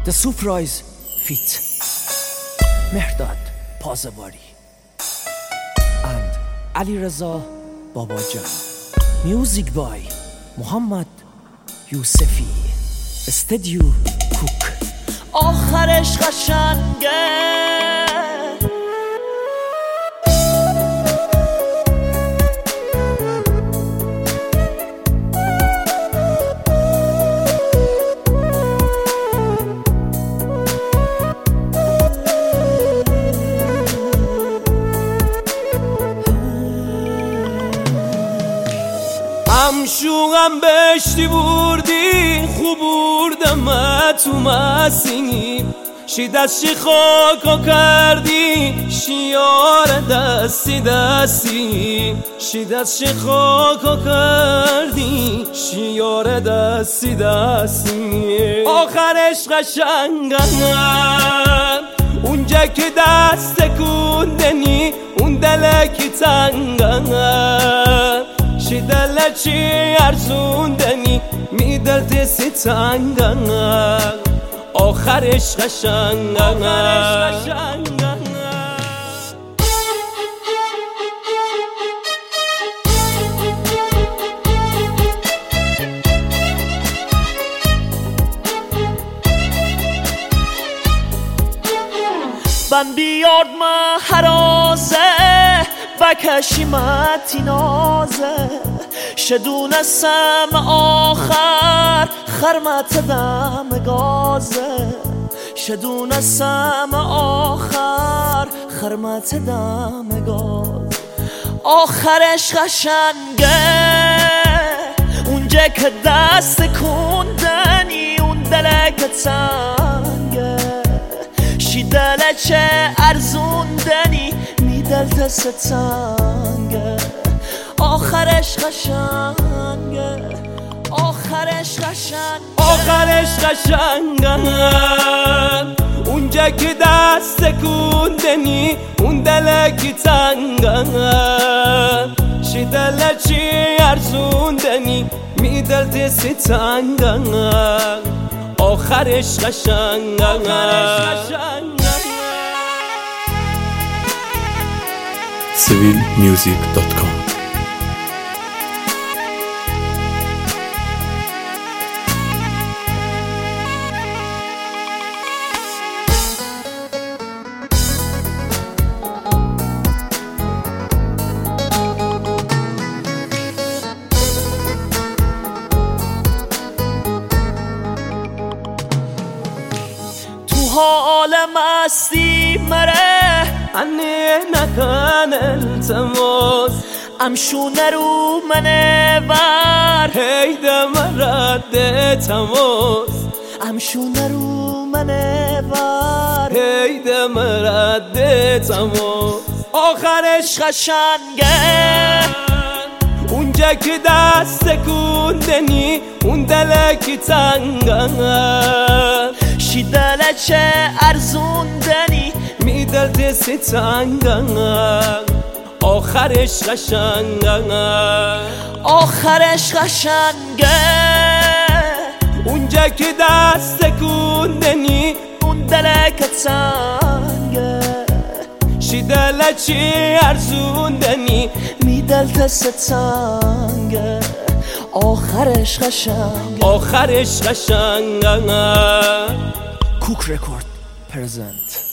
The Surprise feat. Mehrdad Pazawari and Alireza Babajan. Music by Muhammad Yousefi. Studio Cook. آخرش قشنگه همشوقم بشتی بردی خوب بردم تو مسیم شی دست شی خاکا کردی شیار دستی دستی شی دست شی خاکا کردی شیار دستی دستی آخرش قشنگم اونجا که دست کندنی اون دلکی تنگم شی دل چی ارزوندنی می دلت ستنگم آخرش قشنگم من بیاد من حرازه بکشیمت نازه شدونستم آخر خرمت دم گازه شدونستم آخر خرمت دم گاز آخرش قشنگه اونجا که دست کندنی اون دلک تنگه شی دل چه ارزوندنی می دلت ستنگه آخرش قشنگه آخرش قشنگه آخرش قشنگم اونجا که دست کندنی اون دلکی تنگم شی دل چی ارزوندنی می دلت ستنگم آخرش قشنگم civilmusic.com حال مستی مره انی نکن التماس امشونه رو منه ور هیده مرد تماس امشونه رو منه ور هیده مرد تماس آخرش قشنگه اونجا که دست کندنی اون دلکی تنگم شی دل چه ارزوندنی می دلت ستنگم آخرش قشنگم آخرش قشنگه اونجا که دست کندنی اون دلک تنگه شی دل چی ارزوندنی می دلت ستنگه آخرش قشنگه آخرش قشنگم Cook Record present.